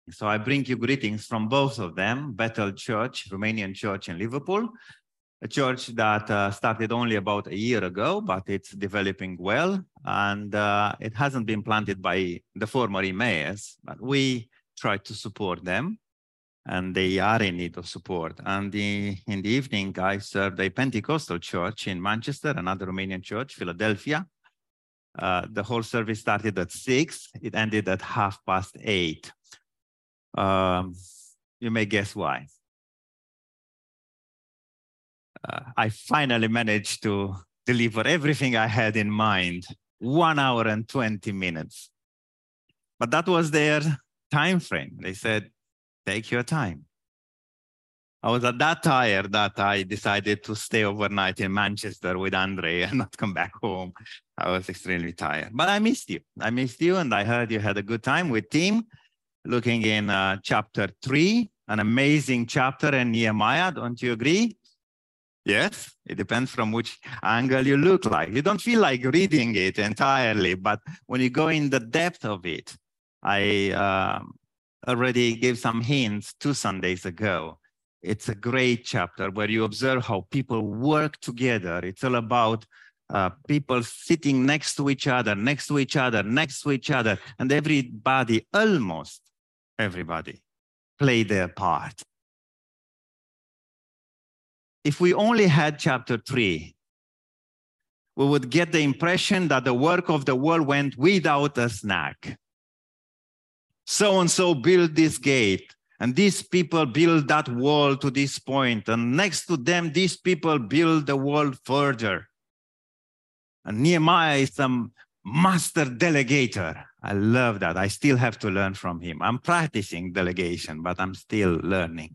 So I bring you greetings from both of them, Bethel Church, Romanian church in Liverpool, a church that started only about a year ago, but it's developing well. And it hasn't been planted by the former Emmaus, but we try to support them. And they are in need of support. And in the evening, I served a Pentecostal church in Manchester, another Romanian church, Philadelphia. The whole service started at 6. It ended at 8:30. You may guess why. I finally managed to deliver everything I had in mind, 1 hour and 20 minutes. But that was their time frame. They said, take your time. I was that tired that I decided to stay overnight in Manchester with Andre and not come back home. I was extremely tired, but I missed you. I missed you, and I heard you had a good time with Tim, looking in chapter 3, an amazing chapter in Nehemiah. Don't you agree? Yes, it depends from which angle you look like. You don't feel like reading it entirely, but when you go in the depth of it, I already gave some hints 2 Sundays ago. It's a great chapter where you observe how people work together. It's all about people sitting next to each other, next to each other, next to each other, and everybody, almost everybody, play their part. If we only had chapter 3, we would get the impression that the work of the world went without a snack. So-and-so built this gate, and these people build that wall to this point, and next to them, these people build the wall further. And Nehemiah is some master delegator. I love that. I still have to learn from him. I'm practicing delegation, but I'm still learning.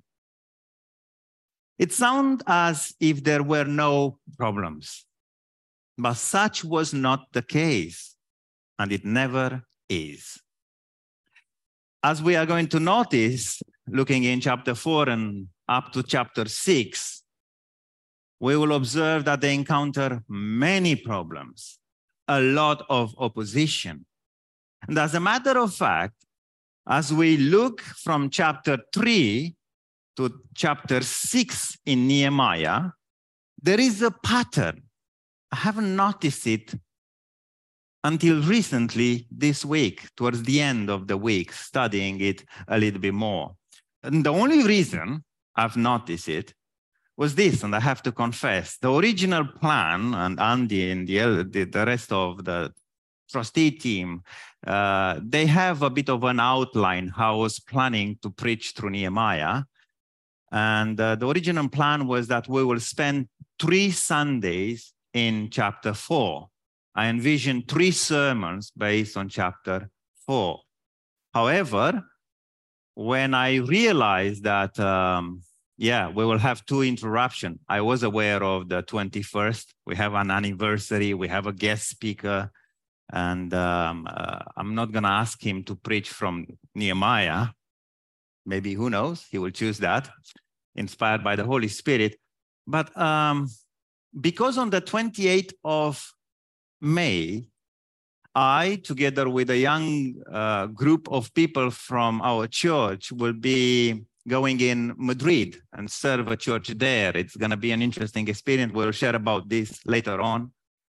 It sounds as if there were no problems, but such was not the case, and it never is. As we are going to notice, looking in chapter 4 and up to chapter 6, we will observe that they encounter many problems, a lot of opposition. And as a matter of fact, as we look from chapter 3 to chapter 6 in Nehemiah, there is a pattern. I haven't noticed it until recently this week, towards the end of the week, studying it a little bit more. And the only reason I've noticed it was this, and I have to confess, the original plan, and Andy and the rest of the trustee team, they have a bit of an outline how I was planning to preach through Nehemiah. And the original plan was that we will spend 3 Sundays in chapter 4. I envisioned 3 sermons based on chapter 4. However, when I realized that, we will have 2 interruptions, I was aware of the 21st. We have an anniversary, we have a guest speaker, and I'm not going to ask him to preach from Nehemiah. Maybe, who knows, he will choose that, inspired by the Holy Spirit. But because on the 28th of May, I, together with a young group of people from our church, will be going in Madrid and serve a church there. It's going to be an interesting experience. We'll share about this later on.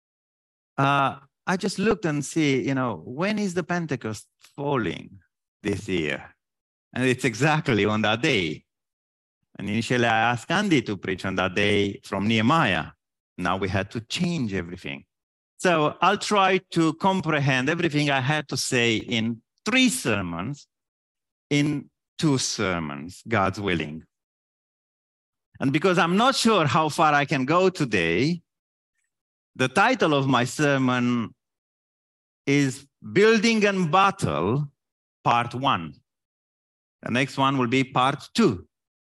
I just looked and see, when is the Pentecost falling this year? And it's exactly on that day. And initially I asked Andy to preach on that day from Nehemiah. Now we had to change everything. So I'll try to comprehend everything I had to say in 3 sermons, in 2 sermons, God's willing. And because I'm not sure how far I can go today, the title of my sermon is Building and Battle, Part 1. The next one will be Part 2.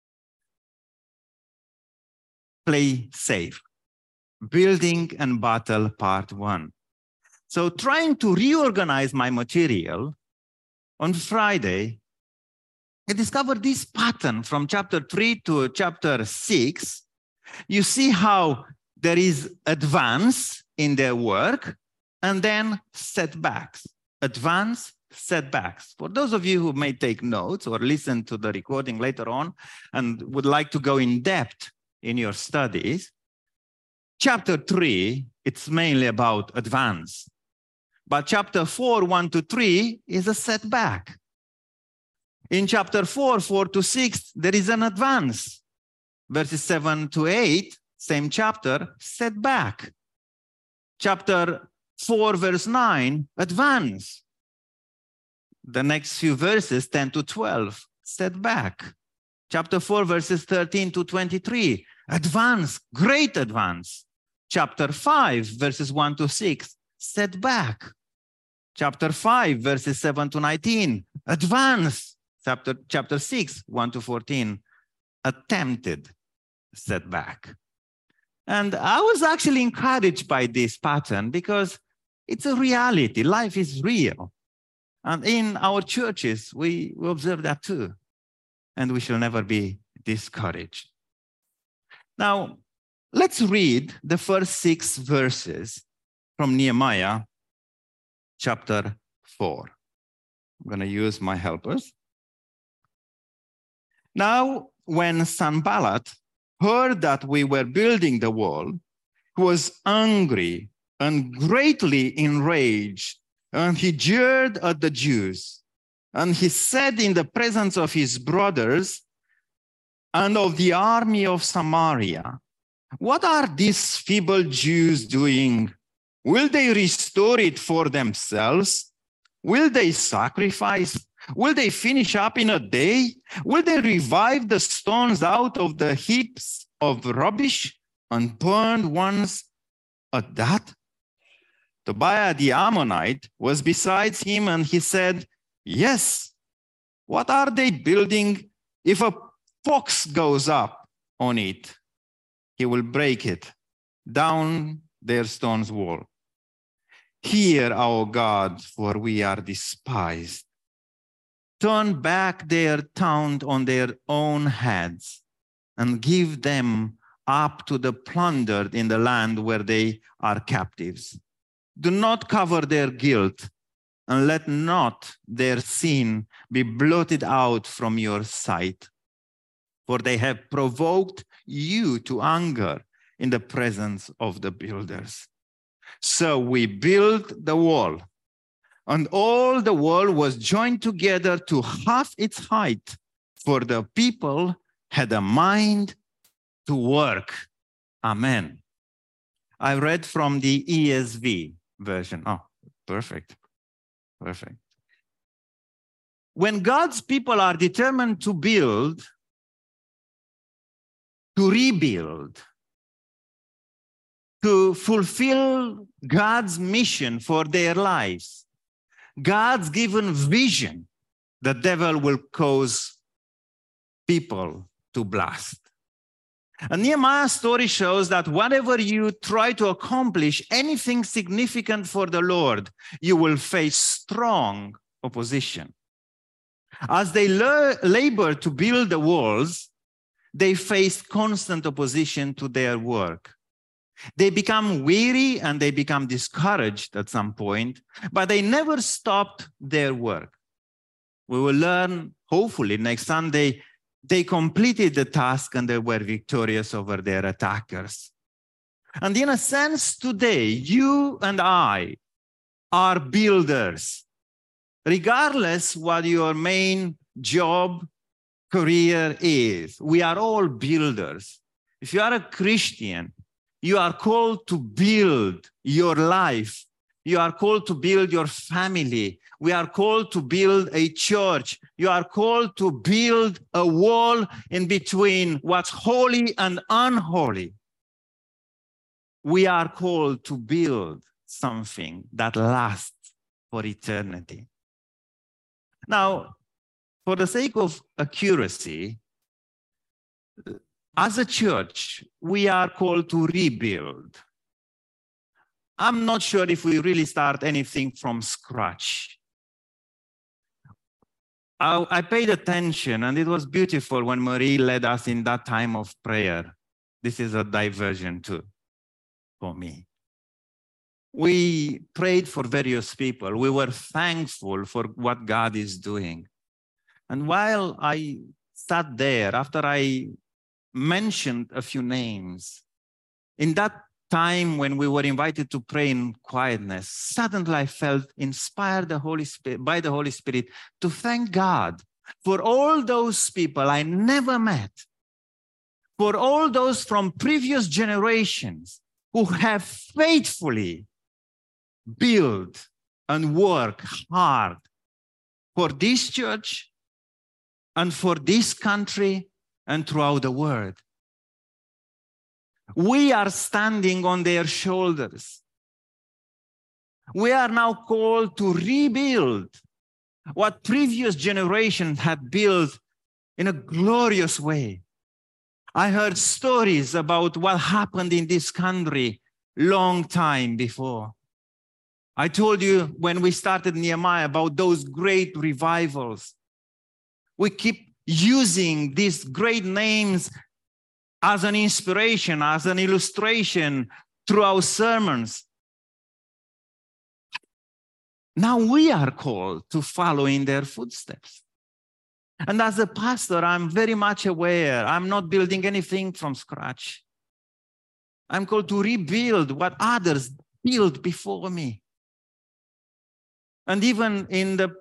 Play safe. Building and Battle, Part 1. So trying to reorganize my material, on Friday, I discovered this pattern from chapter 3 to chapter 6. You see how there is advance in their work and then setbacks. Advance, setbacks. For those of you who may take notes or listen to the recording later on and would like to go in depth in your studies, chapter 3, it's mainly about advance. But chapter 4, 1 to 3 is a setback. In chapter 4, 4 to 6, there is an advance. Verses 7 to 8, same chapter, setback. Chapter 4, verse 9, advance. The next few verses, 10 to 12, setback. Chapter 4, verses 13 to 23, advance, great advance. Chapter 5, verses 1 to 6, setback. Chapter 5, verses 7 to 19, advance. Chapter 6, 1 to 14, attempted setback. And I was actually encouraged by this pattern because it's a reality. Life is real. And in our churches, we observe that too. And we shall never be discouraged. Now, let's read the first 6 verses from Nehemiah chapter 4. I'm going to use my helpers. Now, when Sanballat heard that we were building the wall, he was angry and greatly enraged, and he jeered at the Jews. And he said in the presence of his brothers and of the army of Samaria, "What are these feeble Jews doing? Will they restore it for themselves? Will they sacrifice? Will they finish up in a day? Will they revive the stones out of the heaps of rubbish and burn ones at that?" Tobiah the Ammonite was beside him, and he said, "Yes, what are they building? If a fox goes up on it, he will break it down their stone's wall. Hear, our God, for we are despised. Turn back their taunt on their own heads and give them up to the plundered in the land where they are captives. Do not cover their guilt, and let not their sin be blotted out from your sight. For they have provoked you to anger in the presence of the builders." So we built the wall, and all the wall was joined together to half its height, for the people had a mind to work. Amen. I read from the ESV version. Oh, perfect. Perfect. When God's people are determined to build, to rebuild, to fulfill God's mission for their lives, God's given vision, the devil will cause people to blast. And Nehemiah's story shows that whenever you try to accomplish anything significant for the Lord, you will face strong opposition. As they labor to build the walls, they face constant opposition to their work. They become weary and they become discouraged at some point, but they never stopped their work. We will learn, hopefully, next Sunday, they completed the task and they were victorious over their attackers. And in a sense, today, you and I are builders. Regardless what your main job, career is, we are all builders. If you are a Christian, you are called to build your life. You are called to build your family. We are called to build a church. You are called to build a wall in between what's holy and unholy. We are called to build something that lasts for eternity. Now, for the sake of accuracy, as a church, we are called to rebuild. I'm not sure if we really start anything from scratch. I paid attention, and it was beautiful when Marie led us in that time of prayer. This is a diversion too, for me. We prayed for various people. We were thankful for what God is doing. And while I sat there, after I mentioned a few names, in that time when we were invited to pray in quietness, suddenly I felt inspired by the Holy Spirit to thank God for all those people I never met, for all those from previous generations who have faithfully built and worked hard for this church and for this country and throughout the world. We are standing on their shoulders. We are now called to rebuild what previous generations had built in a glorious way. I heard stories about what happened in this country long time before. I told you when we started Nehemiah about those great revivals. We keep using these great names as an inspiration, as an illustration through our sermons. Now we are called to follow in their footsteps. And as a pastor, I'm very much aware I'm not building anything from scratch. I'm called to rebuild what others built before me. And even in the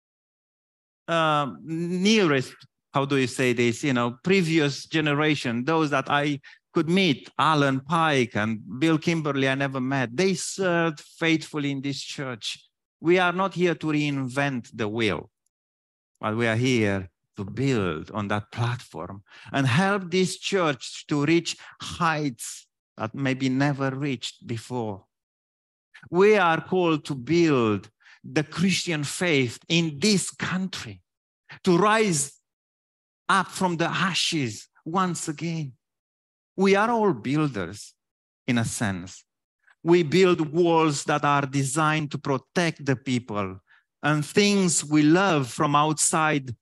nearest, how do you say this, previous generation, those that I could meet, Alan Pike and Bill Kimberly, I never met, they served faithfully in this church. We are not here to reinvent the wheel, but we are here to build on that platform and help this church to reach heights that maybe never reached before. We are called to build the Christian faith in this country, to rise up from the ashes once again. We are all builders, in a sense. We build walls that are designed to protect the people and things we love from outside.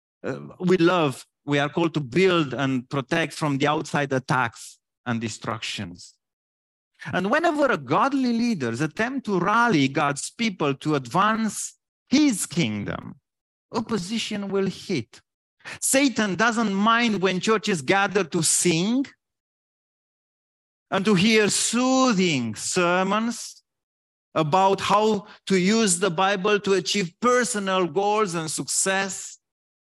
We are called to build and protect from the outside attacks and destructions. And whenever a godly leader attempts to rally God's people to advance his kingdom, opposition will hit. Satan doesn't mind when churches gather to sing and to hear soothing sermons about how to use the Bible to achieve personal goals and success.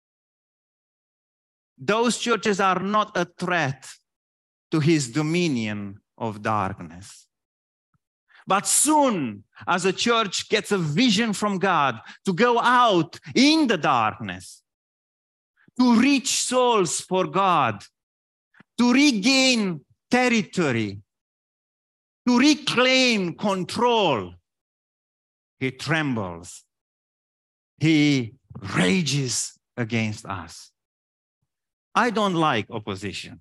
Those churches are not a threat to his dominion of darkness. But soon, as a church gets a vision from God to go out in the darkness, to reach souls for God, to regain territory, to reclaim control, he trembles. He rages against us. I don't like opposition,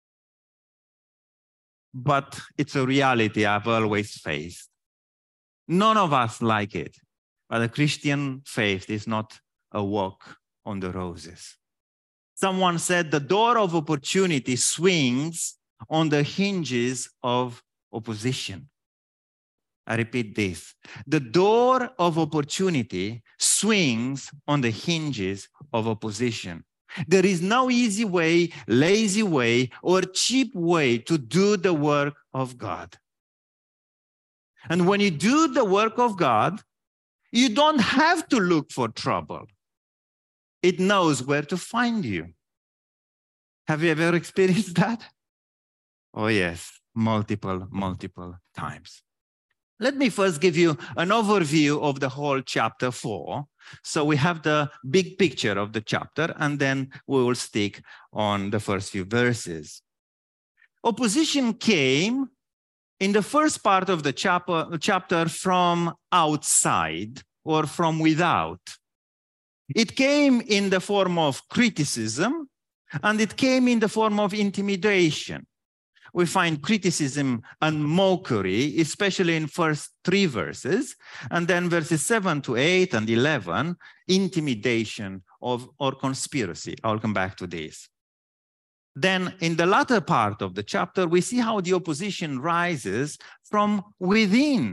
but it's a reality I've always faced. None of us like it, but the Christian faith is not a walk on the roses. Someone said the door of opportunity swings on the hinges of opposition. I repeat this. The door of opportunity swings on the hinges of opposition. There is no easy way, lazy way, or cheap way to do the work of God. And when you do the work of God, you don't have to look for trouble. It knows where to find you. Have you ever experienced that? Oh, yes, multiple times. Let me first give you an overview of the whole chapter 4. So we have the big picture of the chapter, and then we will stick on the first few verses. Opposition came in the first part of the chapter from outside or from without. It came in the form of criticism, and it came in the form of intimidation. We find criticism and mockery, especially in first 3 verses, and then verses 7 to 8 and 11, intimidation or conspiracy. I'll come back to this. Then in the latter part of the chapter, we see how the opposition rises from within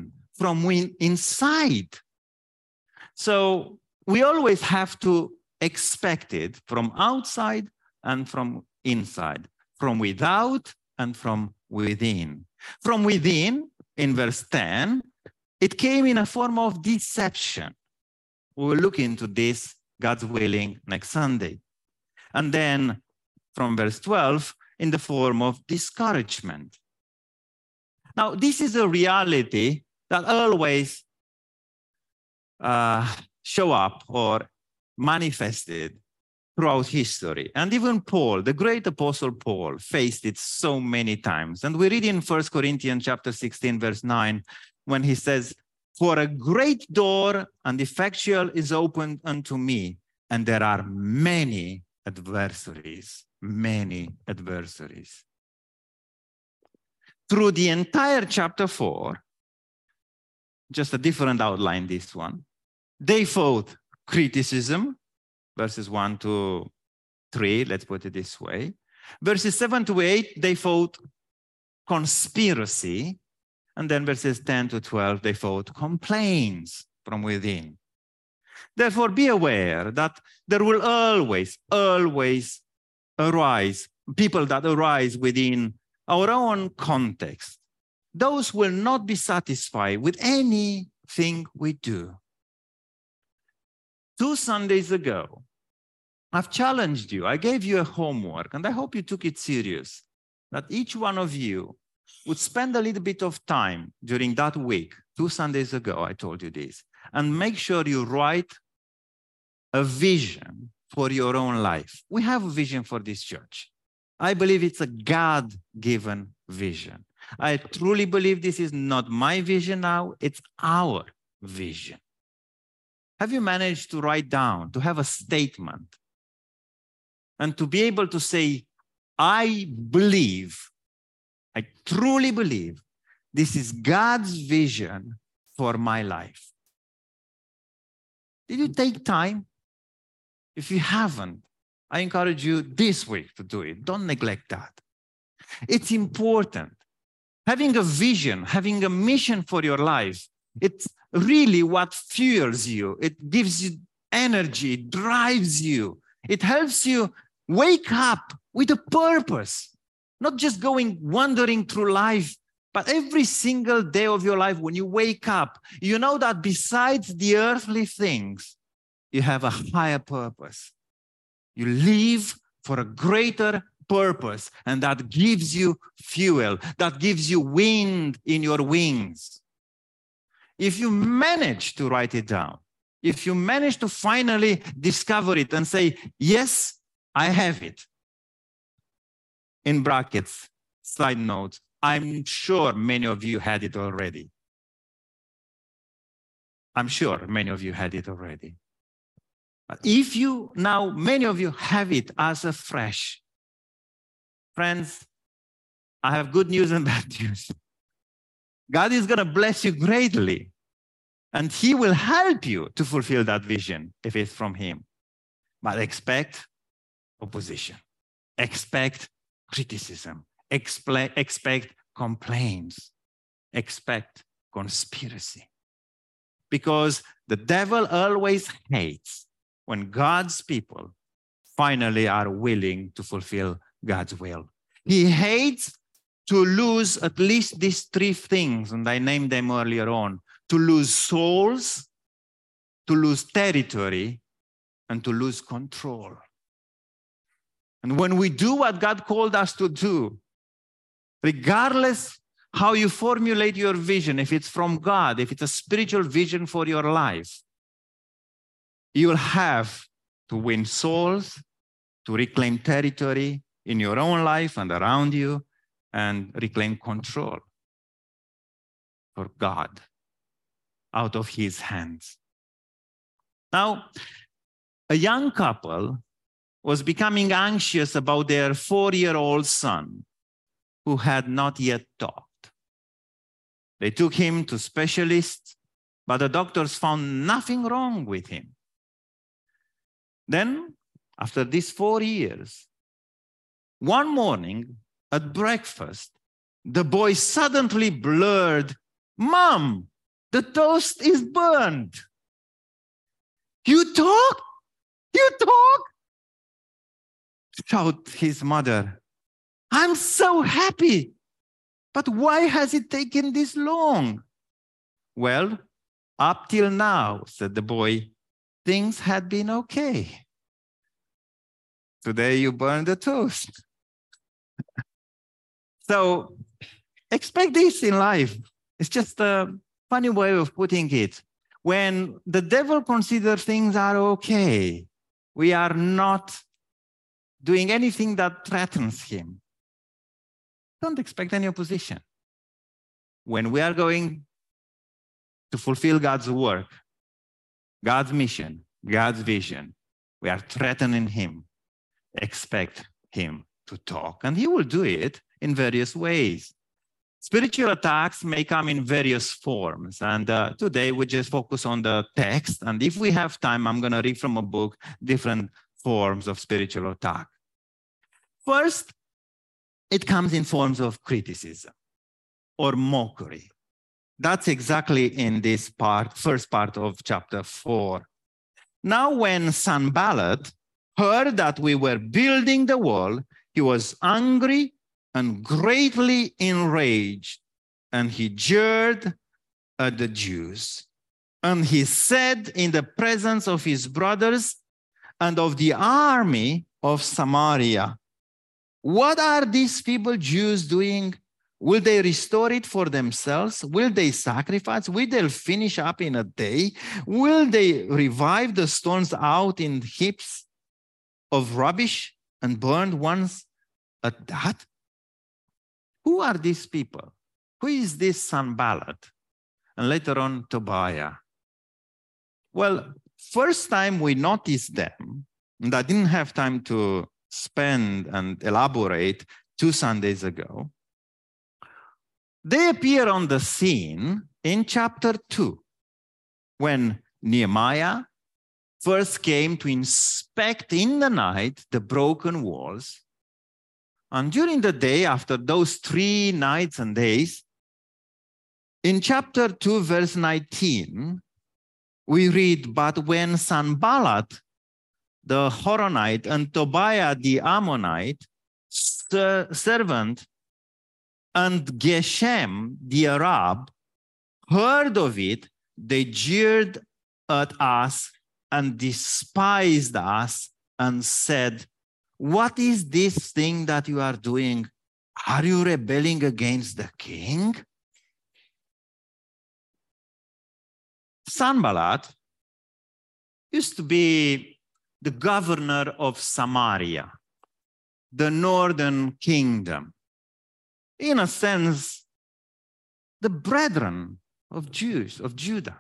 from inside. So we always have to expect it from outside and from inside, from without and from within. From within, in verse 10, it came in a form of deception. We will look into this, God's willing, next Sunday. And then from verse 12, in the form of discouragement. Now, this is a reality that always show up or manifested throughout history. And even Paul, the great apostle Paul, faced it so many times. And we read in 1 Corinthians chapter 16, verse 9, when he says, "For a great door and effectual is opened unto me, and there are many adversaries." Many adversaries. Through the entire chapter 4, just a different outline, this one, they fought criticism, verses 1 to 3, let's put it this way. Verses 7 to 8, they fought conspiracy. And then verses 10 to 12, they fought complaints from within. Therefore, be aware that there will always arise, people that arise within our own context. Those will not be satisfied with anything we do. 2 Sundays ago, I've challenged you. I gave you a homework, and I hope you took it serious, that each one of you would spend a little bit of time during that week. 2 Sundays ago, I told you this, and make sure you write a vision for your own life. We have a vision for this church. I believe it's a God-given vision. I truly believe this is not my vision now, it's our vision. Have you managed to write down, to have a statement, and to be able to say, I truly believe this is God's vision for my life? Did you take time? If you haven't, I encourage you this week to do it. Don't neglect that. It's important. Having a vision, having a mission for your life, it's really what fuels you. It gives you energy, it drives you. It helps you wake up with a purpose, not just wandering through life, but every single day of your life when you wake up, you know that besides the earthly things, you have a higher purpose. You live for a greater purpose, and that gives you fuel, that gives you wind in your wings. If you manage to write it down, if you manage to finally discover it and say, yes, I have it. In brackets, side notes, I'm sure many of you had it already. I'm sure many of you had it already. But if you now, many of you have it as a fresh. Friends, I have good news and bad news. God is going to bless you greatly, and He will help you to fulfill that vision if it's from Him. But expect opposition, expect criticism, expect complaints, expect conspiracy. Because the devil always hates when God's people finally are willing to fulfill God's will. He hates to lose at least these 3 things, and I named them earlier on: to lose souls, to lose territory, and to lose control. And when we do what God called us to do, regardless how you formulate your vision, if it's from God, if it's a spiritual vision for your life, you'll have to win souls, to reclaim territory in your own life and around you, and reclaim control for God out of His hands. Now, a young couple was becoming anxious about their 4-year-old son who had not yet talked. They took him to specialists, but the doctors found nothing wrong with him. Then, after these 4 years, one morning at breakfast, the boy suddenly blurted, "Mom, The toast is burned. You talk? You talk? Shout his mother. I'm so happy. But why has it taken this long? Well, up till now, said the boy, things had been okay. Today you burn the toast. So expect this in life. It's just a funny way of putting it. When the devil considers things are okay, we are not doing anything that threatens him. Don't expect any opposition. When we are going to fulfill God's work, God's mission, God's vision, we are threatening him. Expect him to talk, and he will do it in various ways. Spiritual attacks may come in various forms, and today we just focus on the text, and if we have time, I'm going to read from a book different forms of spiritual attack. First, it comes in forms of criticism or mockery. That's exactly in this first part of chapter 4. Now, when Sanballat heard that we were building the wall, he was angry and greatly enraged, and he jeered at the Jews. And he said in the presence of his brothers and of the army of Samaria, what are these feeble Jews doing? Will they restore it for themselves? Will they sacrifice? Will they finish up in a day? Will they revive the stones out in heaps of rubbish and burned ones at that? Who are these people? Who is this Sanballat? And later on, Tobiah. Well, first time we noticed them, and I didn't have time to spend and elaborate 2 Sundays ago, they appear on the scene in chapter 2, when Nehemiah first came to inspect in the night the broken walls. And during the day, after those 3 nights and days, in chapter 2, verse 19, we read, but when Sanballat, the Horonite, and Tobiah, the Ammonite, servant, and Geshem, the Arab, heard of it, they jeered at us and despised us and said, what is this thing that you are doing? Are you rebelling against the king? Sanballat used to be the governor of Samaria, the northern kingdom. In a sense, the brethren of Jews, of Judah.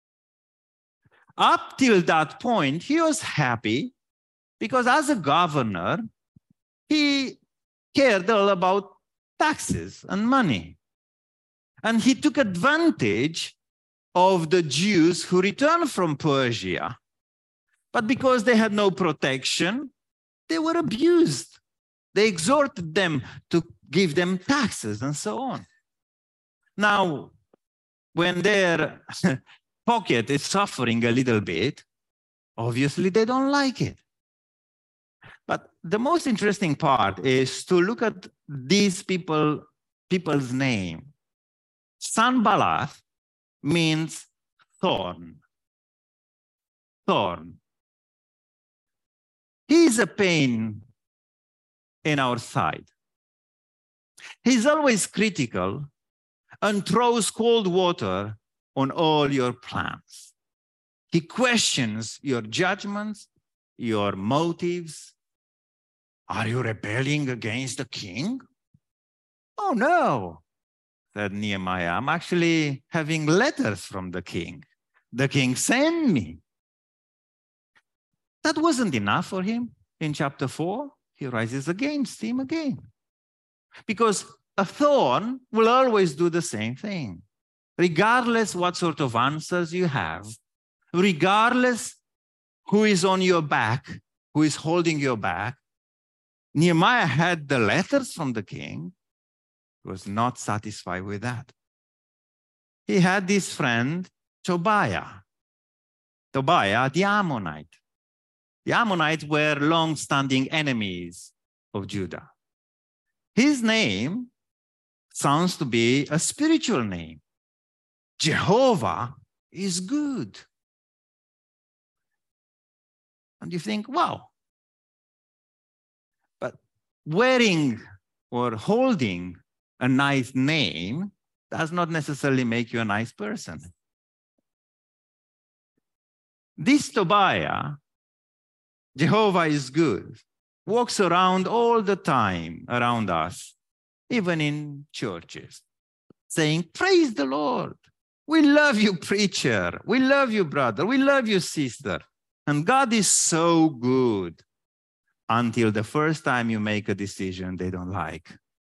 Up till that point, he was happy because as a governor, he cared all about taxes and money. And he took advantage of the Jews who returned from Persia. But because they had no protection, they were abused. They exhorted them to give them taxes and so on. Now, when their pocket is suffering a little bit, obviously they don't like it. But the most interesting part is to look at these people's name. Sanballat means thorn. Thorn. He is a pain in our side. He's always critical and throws cold water on all your plans. He questions your judgments, your motives. Are you rebelling against the king? Oh, no, said Nehemiah. I'm actually having letters from the king. The king sent me. That wasn't enough for him. In chapter 4, he rises against him again. Because a thorn will always do the same thing. Regardless what sort of answers you have, regardless who is on your back, who is holding your back, Nehemiah had the letters from the king. He was not satisfied with that. he had this friend, Tobiah. Tobiah, the Ammonite. The Ammonites were long-standing enemies of Judah. His name sounds to be a spiritual name. Jehovah is good. And you think, wow. But wearing or holding a nice name does not necessarily make you a nice person. This Tobiah, Jehovah is good, walks around all the time around us, even in churches, saying, praise the Lord. We love you, preacher. We love you, brother. We love you, sister. And God is so good until the first time you make a decision they don't like.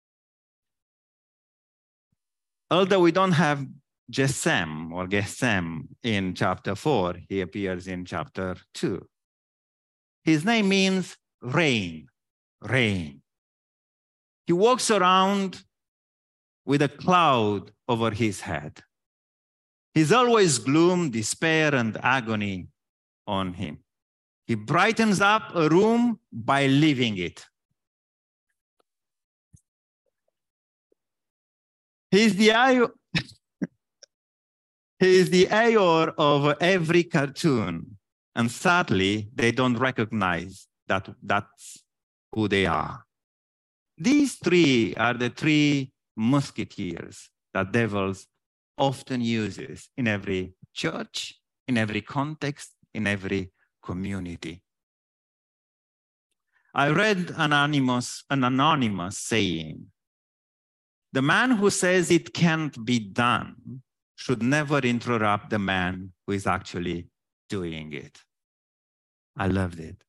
Although we don't have Gesem or Gesem in chapter 4, he appears in chapter 2. His name means rain, rain. He walks around with a cloud over his head. He's always gloom, despair, and agony on him. He brightens up a room by leaving it. He's the Eeyore of every cartoon. And sadly, they don't recognize that that's who they are. These three are the three musketeers that devils often uses in every church, in every context, in every community. I read an anonymous saying, the man who says it can't be done should never interrupt the man who is actually doing it. I loved it.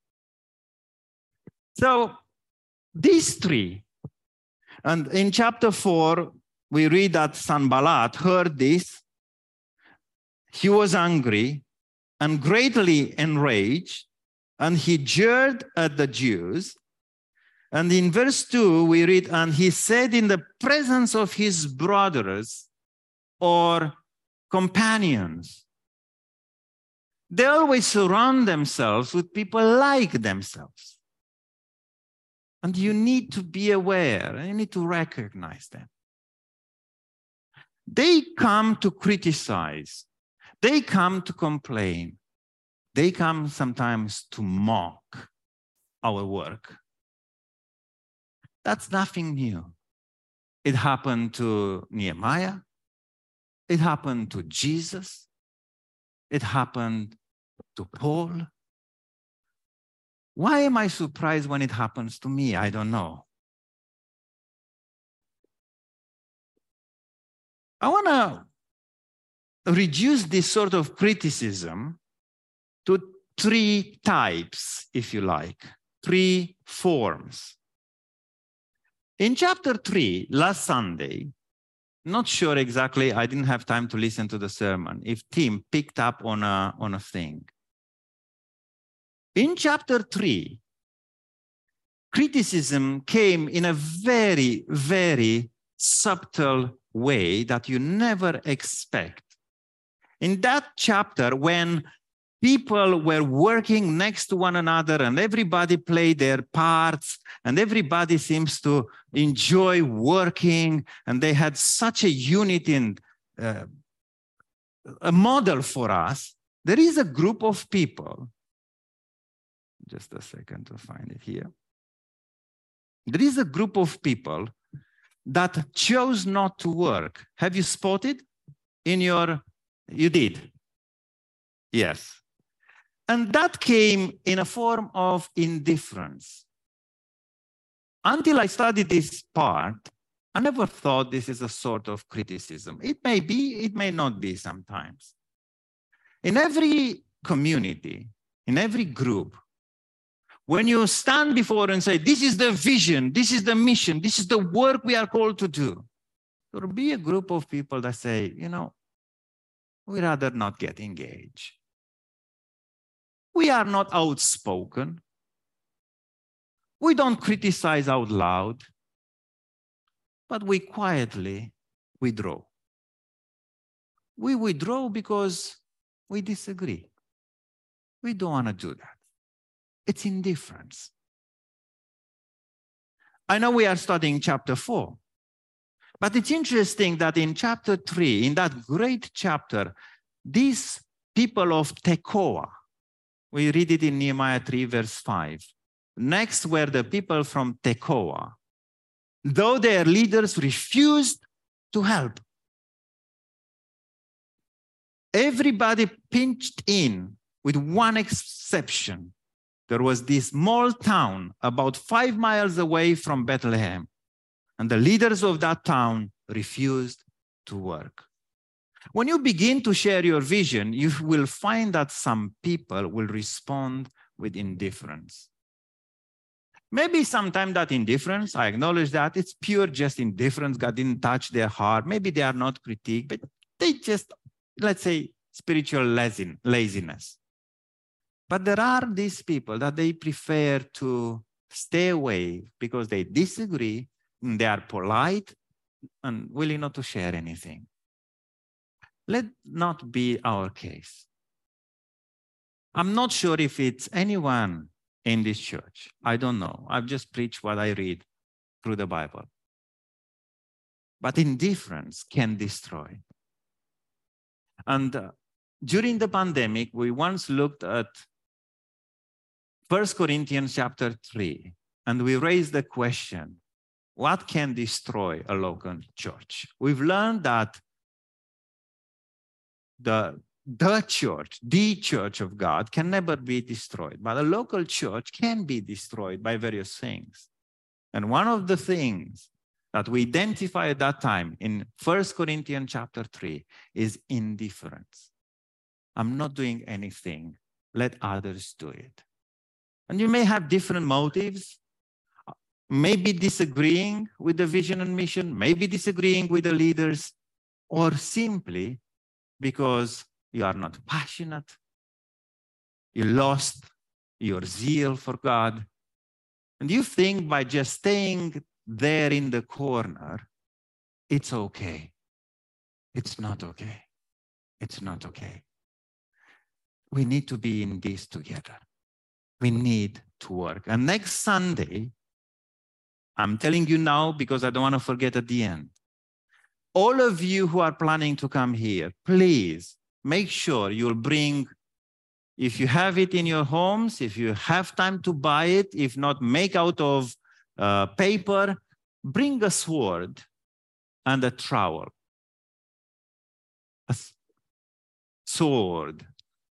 So these three, and in chapter 4, we read that Sanballat heard this. He was angry and greatly enraged, and he jeered at the Jews. And in verse 2, we read, and he said in the presence of his brothers or companions. They always surround themselves with people like themselves. And you need to be aware, and you need to recognize them. They come to criticize. They come to complain. They come sometimes to mock our work. That's nothing new. It happened to Nehemiah. It happened to Jesus. It happened to Paul. Why am I surprised when it happens to me? I don't know. I want to reduce this sort of criticism to three types, if you like, three forms. In chapter 3, last Sunday, not sure exactly, I didn't have time to listen to the sermon, if Tim picked up on a thing. In chapter 3, criticism came in a very, very subtle way that you never expect. In that chapter, when people were working next to one another and everybody played their parts and everybody seems to enjoy working and they had such a unity and a model for us, there is a group of people. Just a second to find it here. There is a group of people that chose not to work. Have you spotted in your, you did? Yes. And that came in a form of indifference. Until I studied this part, I never thought this is a sort of criticism. It may be, it may not be sometimes. In every community, in every group, when you stand before and say, this is the vision, this is the mission, this is the work we are called to do, there will be a group of people that say, you know, we'd rather not get engaged. We are not outspoken. We don't criticize out loud, but we quietly withdraw. we withdraw because we disagree. We don't want to do that. It's indifference. I know we are studying chapter 4, but it's interesting that in chapter 3, in that great chapter, these people of Tekoa, we read it in Nehemiah 3, verse 5. Next were the people from Tekoa, though their leaders refused to help. Everybody pitched in with one exception. There was this small town about 5 miles away from Bethlehem, and the leaders of that town refused to work. When you begin to share your vision, you will find that some people will respond with indifference. Maybe sometimes that indifference, I acknowledge that, it's pure just indifference. God didn't touch their heart. Maybe they are not critiqued, but they just, let's say, spiritual laziness. But there are these people that they prefer to stay away because they disagree, and they are polite and willing not to share anything. Let not be our case. I'm not sure if it's anyone in this church. I don't know. I've just preached what I read through the Bible. But indifference can destroy. And during the pandemic, we once looked at 1 Corinthians chapter 3, and we raised the question, what can destroy a local church? We've learned that the church of God can never be destroyed, but a local church can be destroyed by various things. And one of the things that we identify at that time in 1 Corinthians chapter 3 is indifference. I'm not doing anything. Let others do it. And you may have different motives, maybe disagreeing with the vision and mission, maybe disagreeing with the leaders, or simply because you are not passionate, you lost your zeal for God, and you think by just staying there in the corner, it's okay. It's not okay. It's not okay. We need to be in this together. We need to work. And next Sunday, I'm telling you now because I don't want to forget at the end. All of you who are planning to come here, please make sure you'll bring, if you have it in your homes, if you have time to buy it, if not, make out of paper, bring a sword and a trowel. A sword.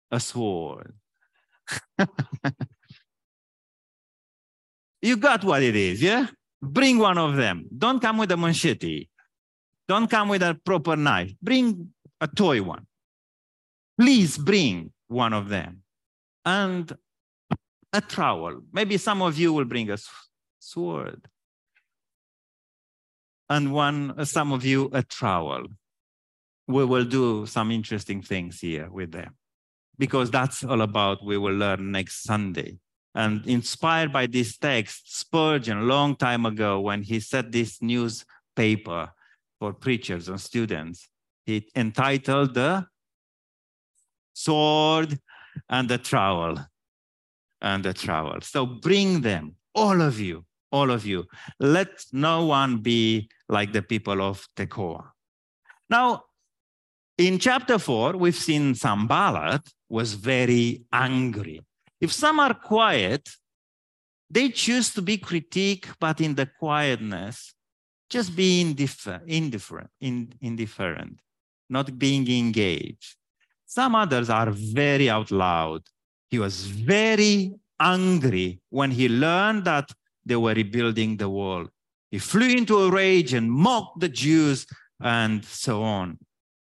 You got what it is, yeah? Bring one of them. Don't come with a machete. Don't come with a proper knife. Bring a toy one. Please bring one of them. And a trowel. Maybe some of you will bring a sword. And some of you a trowel. We will do some interesting things here with them. Because that's all about we will learn next Sunday. And inspired by this text, Spurgeon, a long time ago, when he set this newspaper for preachers and students, he entitled The Sword and the Trowel. And the trowel. So bring them, all of you. Let no one be like the people of Tekoa. Now, in chapter 4, we've seen Sanballat was very angry. If some are quiet, they choose to be critiqued, but in the quietness, just be indifferent, not being engaged. Some others are very out loud. He was very angry when he learned that they were rebuilding the wall. He flew into a rage and mocked the Jews and so on.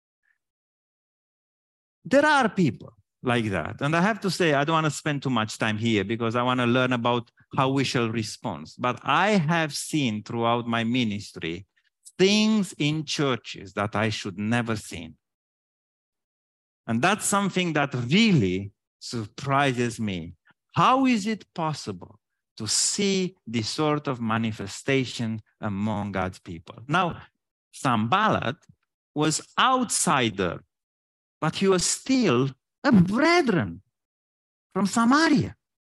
There are people like that. And I have to say, I don't want to spend too much time here because I want to learn about how we shall respond. But I have seen throughout my ministry things in churches that I should never seen. And that's something that really surprises me. How is it possible to see this sort of manifestation among God's people? Now, Sanballat was outsider but he was still a brethren from Samaria.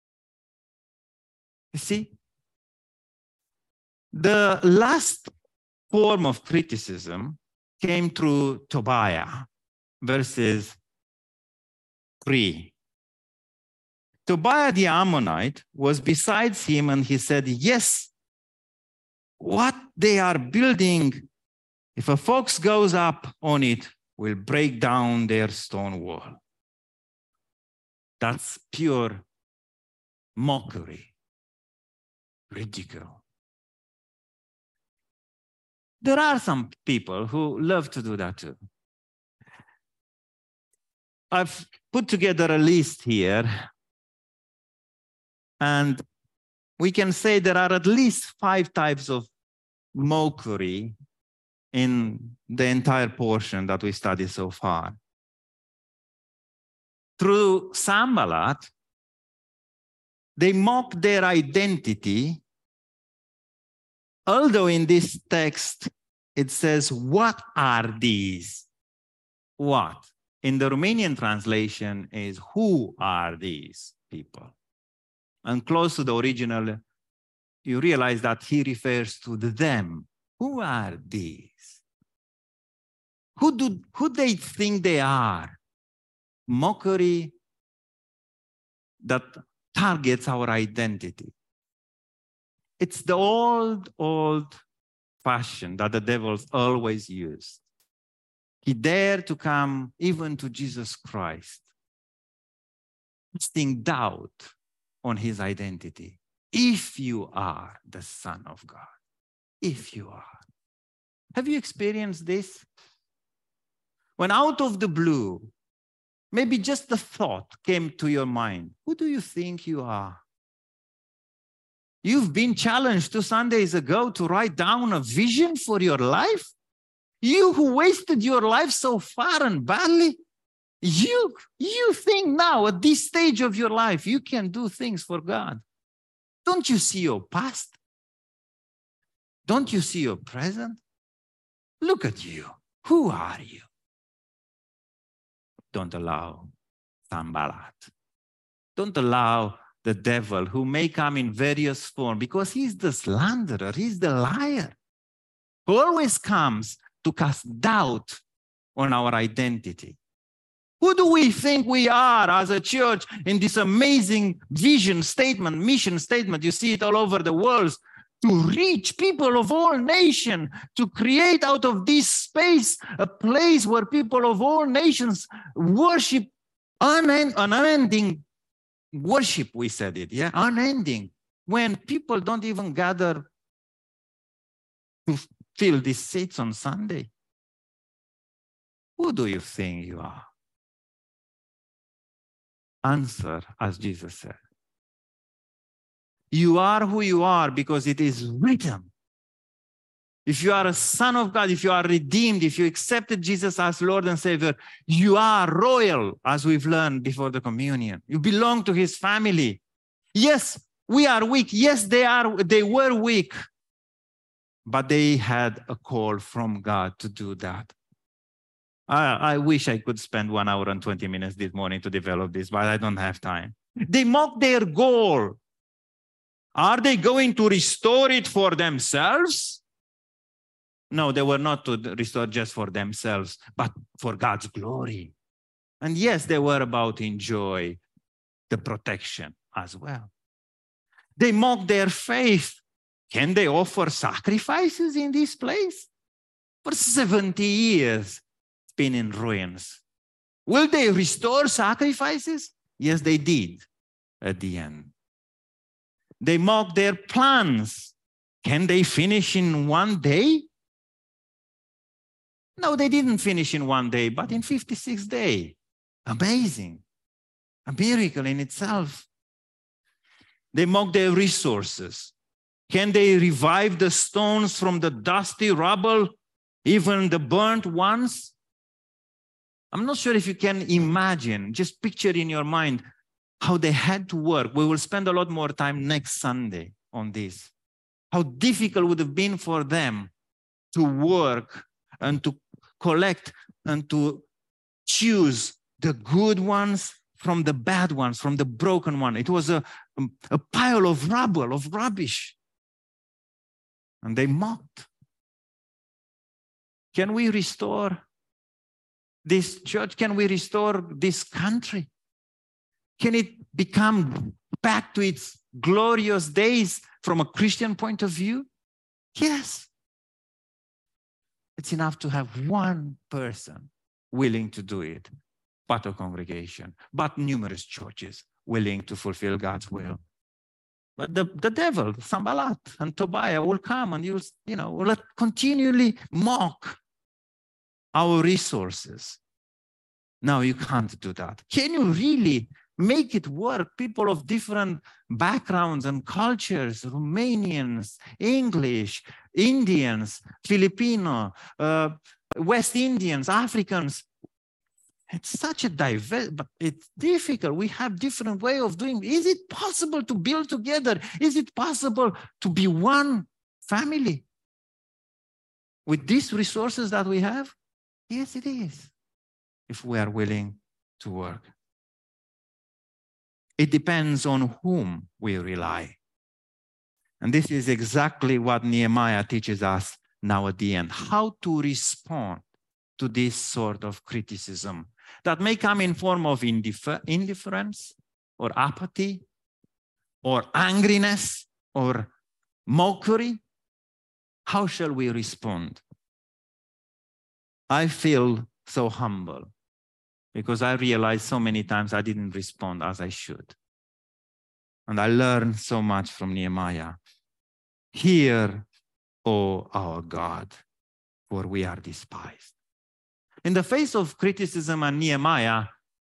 You see, the last form of criticism came through Tobiah, verses 3. Tobiah the Ammonite was beside him, and he said, yes, what they are building, if a fox goes up on it, will break down their stone wall. That's pure mockery, ridicule. There are some people who love to do that too. I've put together a list here, and we can say there are at least 5 types of mockery in the entire portion that we studied so far. Through Sanballat, they mock their identity, although in this text it says, what are these? What? In the Romanian translation is, who are these people? And close to the original, you realize that he refers to them. Who are these? Who they think they are? Mockery that targets our identity. It's the old fashion that the devil's always used. He dared to come even to Jesus Christ, casting doubt on his identity. If you are the Son of God, if you are. Have you experienced this? When out of the blue, maybe just the thought came to your mind, who do you think you are? You've been challenged 2 Sundays ago to write down a vision for your life? You who wasted your life so far and badly? You think now at this stage of your life, you can do things for God. Don't you see your past? Don't you see your present? Look at you. Who are you? Don't allow Sanballat. Don't allow the devil, who may come in various forms, because he's the slanderer, he's the liar, who always comes to cast doubt on our identity. Who do we think we are as a church in this amazing vision statement, mission statement? You see it all over the world. To reach people of all nations, to create out of this space a place where people of all nations worship, unending worship, we said it, yeah? Unending. When people don't even gather to fill these seats on Sunday. Who do you think you are? Answer as Jesus said. You are who you are because it is written. If you are a son of God, if you are redeemed, if you accepted Jesus as Lord and Savior, you are royal, as we've learned before the communion. You belong to his family. Yes, we are weak. Yes, they were weak. But they had a call from God to do that. I wish I could spend 1 hour and 20 minutes this morning to develop this, but I don't have time. They mock their goal. Are they going to restore it for themselves? No, they were not to restore just for themselves, but for God's glory. And yes, they were about to enjoy the protection as well. They mock their faith. Can they offer sacrifices in this place? For 70 years, it's been in ruins. Will they restore sacrifices? Yes, they did at the end. They mock their plans. Can they finish in 1 day? No, they didn't finish in 1 day, but in 56 days. Amazing. A miracle in itself. They mock their resources. Can they revive the stones from the dusty rubble, even the burnt ones? I'm not sure if you can imagine, just picture in your mind how they had to work. We will spend a lot more time next Sunday on this. How difficult would have been for them to work and to collect and to choose the good ones from the bad ones, from the broken one. It was a pile of rubble, of rubbish. And they mocked. Can we restore this church? Can we restore this country? Can it become back to its glorious days from a Christian point of view? Yes. It's enough to have one person willing to do it, but a congregation, but numerous churches willing to fulfill God's will. But the devil, Sanballat and Tobiah will come and will continually mock our resources. No, you can't do that. Can you really make it work? People of different backgrounds and cultures, Romanians, English, Indians, Filipino, West Indians, Africans. It's such a diverse, but it's difficult. We have different way of doing. Is it possible to build together? Is it possible to be one family with these resources that we have? Yes, it is, if we are willing to work. It depends on whom we rely. And this is exactly what Nehemiah teaches us now at the end, how to respond to this sort of criticism that may come in form of indifference or apathy or angriness or mockery. How shall we respond? I feel so humble because I realized so many times I didn't respond as I should. And I learned so much from Nehemiah. Hear, O our God, for we are despised. In the face of criticism and Nehemiah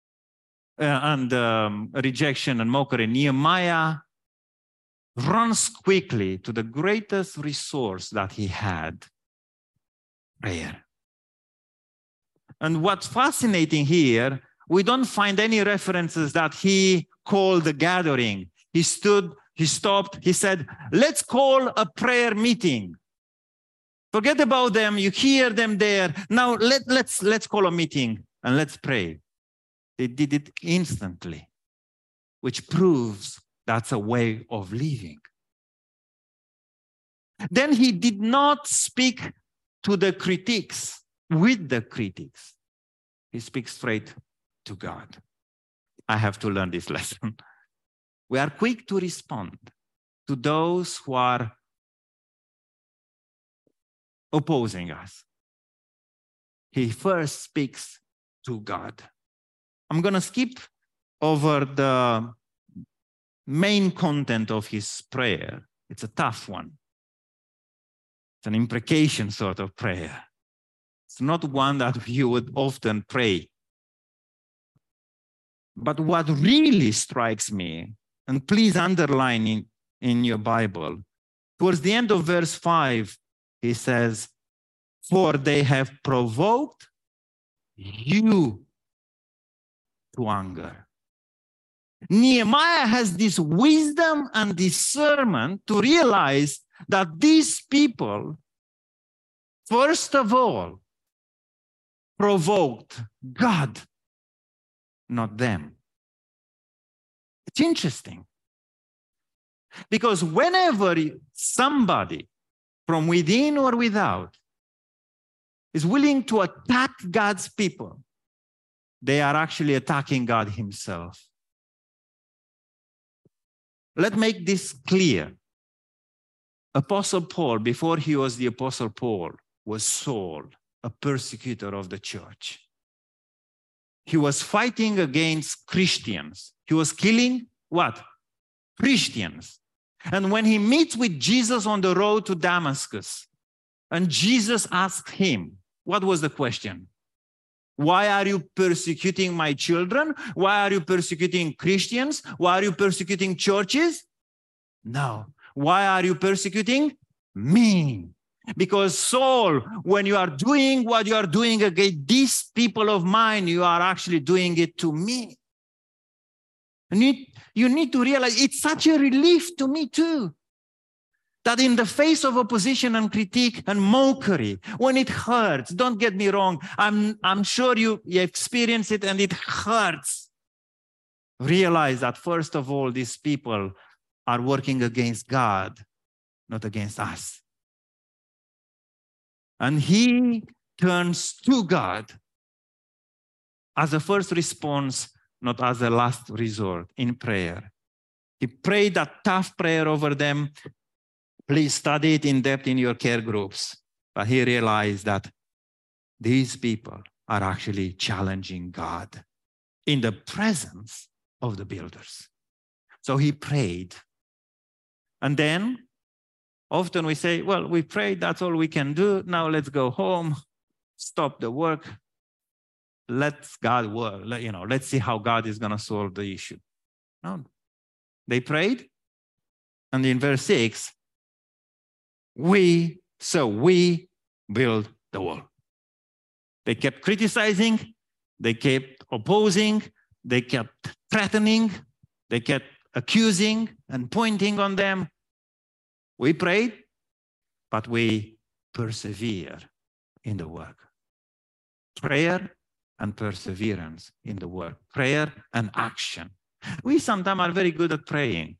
and rejection and mockery, Nehemiah runs quickly to the greatest resource that he had, prayer. And what's fascinating here, we don't find any references that he called a gathering. He stood, he stopped, he said, let's call a prayer meeting. Forget about them, you hear them there. Now let's call a meeting and let's pray. They did it instantly, which proves that's a way of living. Then he did not speak to the critics, with the critics. He speaks straight to God. I have to learn this lesson. We are quick to respond to those who are opposing us. He first speaks to God. I'm going to skip over the main content of his prayer. It's a tough one. It's an imprecation sort of prayer. It's not one that you would often pray. But what really strikes me, and please underline in your Bible, towards the end of verse 5, he says, for they have provoked you to anger. Nehemiah has this wisdom and discernment to realize that these people, first of all, provoked God, not them. It's interesting. Because whenever somebody from within or without is willing to attack God's people, they are actually attacking God himself. Let's make this clear. Apostle Paul, before he was the Apostle Paul, was Saul, a persecutor of the church. He was fighting against Christians. He was killing what? Christians. And when he meets with Jesus on the road to Damascus, and Jesus asked him, what was the question? Why are you persecuting my children? Why are you persecuting Christians? Why are you persecuting churches? No. Why are you persecuting me? Because Saul, when you are doing what you are doing against these people of mine, you are actually doing it to me. You need to realize it's such a relief to me too. That in the face of opposition and critique and mockery, when it hurts, don't get me wrong, I'm sure you experience it and it hurts. Realize that first of all, these people are working against God, not against us. And he turns to God as a first response, not as a last resort in prayer. He prayed that tough prayer over them. Please study it in depth in your care groups. But he realized that these people are actually challenging God in the presence of the builders. So he prayed. And then often we say, well, we prayed, that's all we can do. Now let's go home, stop the work. Let God work. Let's see how God is going to solve the issue. No. They prayed. And in verse 6, we build the wall. They kept criticizing, they kept opposing, they kept threatening, they kept accusing and pointing on them. We prayed, but we persevere in the work. Prayer and perseverance in the work. Prayer and action. We sometimes are very good at praying.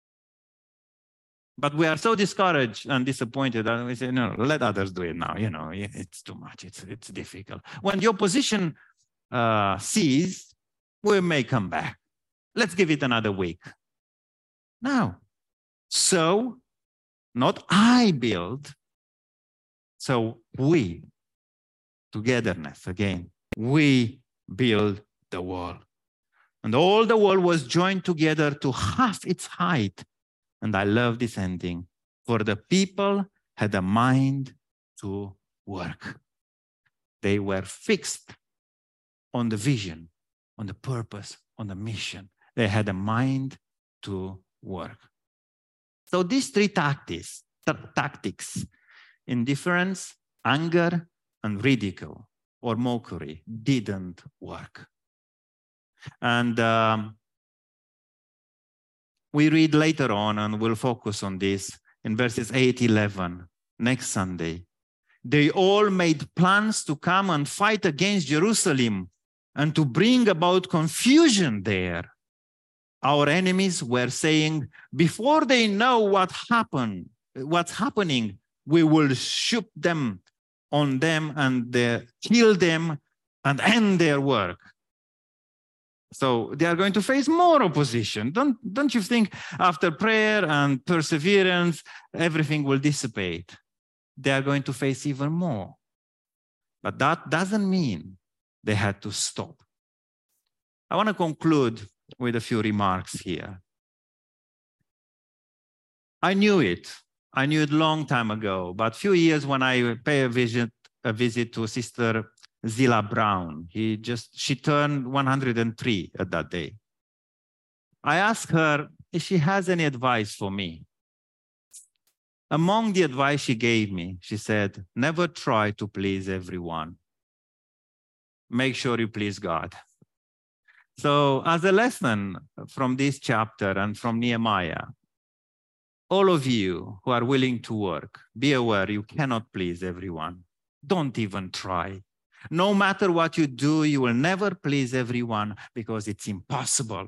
But we are so discouraged and disappointed that we say, no, let others do it now. It's too much. It's difficult. When the opposition ceases, we may come back. Let's give it another week. No. So, not I build. So we, togetherness again, we build the wall. And all the wall was joined together to half its height. And I love this ending. For the people had a mind to work. They were fixed on the vision, on the purpose, on the mission. They had a mind to work. So these three tactics, indifference, anger, and ridicule or mockery, didn't work. And we read later on, and we'll focus on this in verses 8-11, next Sunday. They all made plans to come and fight against Jerusalem and to bring about confusion there. Our enemies were saying, before they know what's happening, we will shoot them on them and kill them and end their work. So they are going to face more opposition. Don't you think after prayer and perseverance, everything will dissipate? They are going to face even more. But that doesn't mean they had to stop. I want to conclude with a few remarks here. I knew it a long time ago, but a few years when I pay a visit to Sister Zilla Brown. She turned 103 at that day. I asked her if she has any advice for me. Among the advice she gave me, she said, never try to please everyone. Make sure you please God. So as a lesson from this chapter and from Nehemiah, all of you who are willing to work, be aware you cannot please everyone. Don't even try. No matter what you do, you will never please everyone because it's impossible.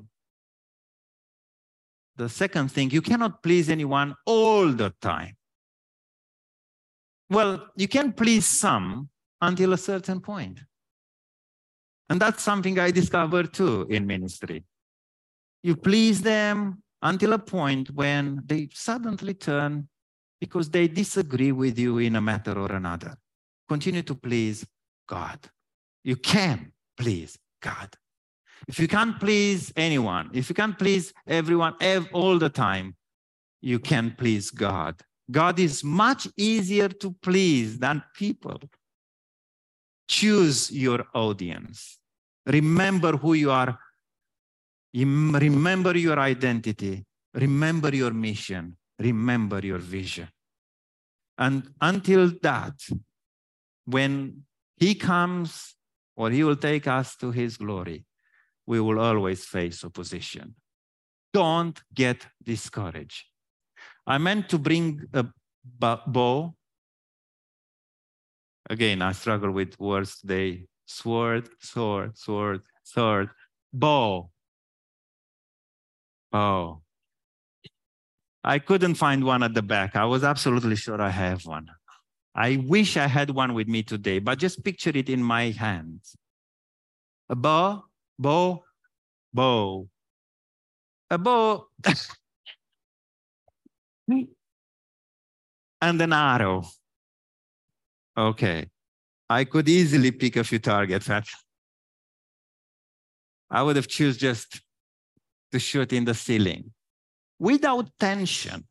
The second thing, you cannot please anyone all the time. Well, you can please some until a certain point. And that's something I discovered too in ministry. You please them until a point when they suddenly turn because they disagree with you in a matter or another. Continue to please God. You can please God. If you can't please anyone, if you can't please everyone all the time, you can please God. God is much easier to please than people. Choose your audience. Remember who you are. Remember your identity. Remember your mission. Remember your vision. And until that, when He comes or He will take us to His glory, we will always face opposition. Don't get discouraged. I meant to bring a bow. Again, I struggle with words today. Sword, sword, sword, sword, bow. Oh, I couldn't find one at the back. I was absolutely sure I have one. I wish I had one with me today, but just picture it in my hands. A bow, bow, bow. A bow. And an arrow. Okay. I could easily pick a few targets. I would have chosen just to shoot in the ceiling. Without tension,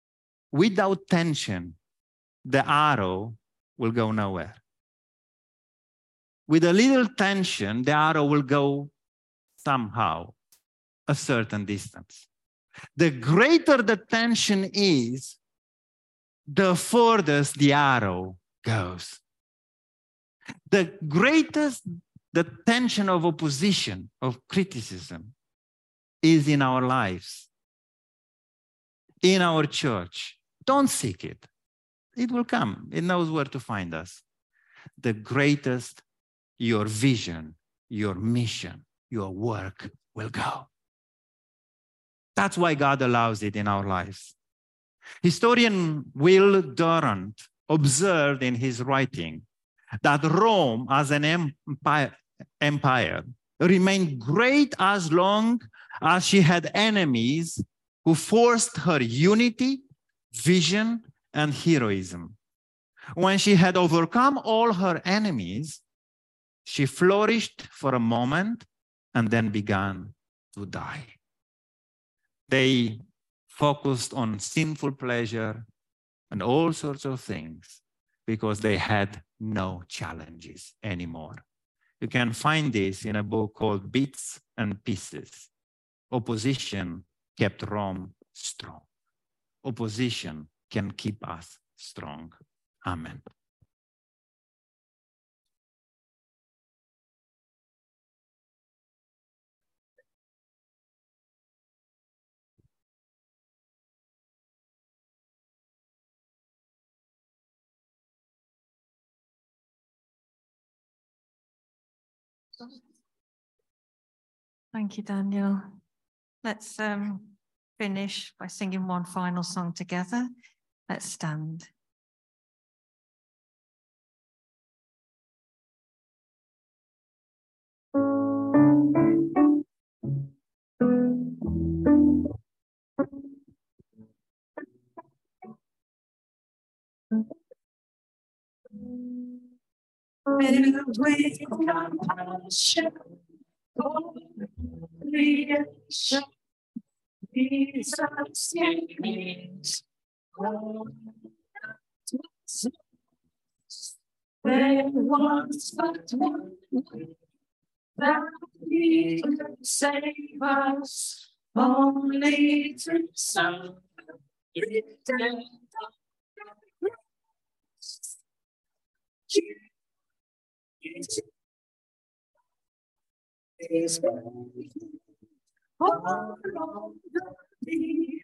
the arrow will go nowhere. With a little tension, the arrow will go somehow a certain distance. The greater the tension is, the furthest the arrow goes. The greatest the tension of opposition, of criticism, is in our lives, in our church. Don't seek it. It will come. It knows where to find us. The greatest your vision, your mission, your work will go. That's why God allows it in our lives. Historian Will Durant observed in his writing that Rome as an empire remained great as long as she had enemies who forced her unity, vision, and heroism. When she had overcome all her enemies, she flourished for a moment and then began to die. They focused on sinful pleasure and all sorts of things because they had no challenges anymore. You can find this in a book called Bits and Pieces. Opposition kept Rome strong. Opposition can keep us strong. Amen. Thank you, Daniel. Let's finish by singing one final song together. Let's stand. Filled with compassion, creation, Jesus is there was but one that he could save us, only through some redemption. Jesus is all of the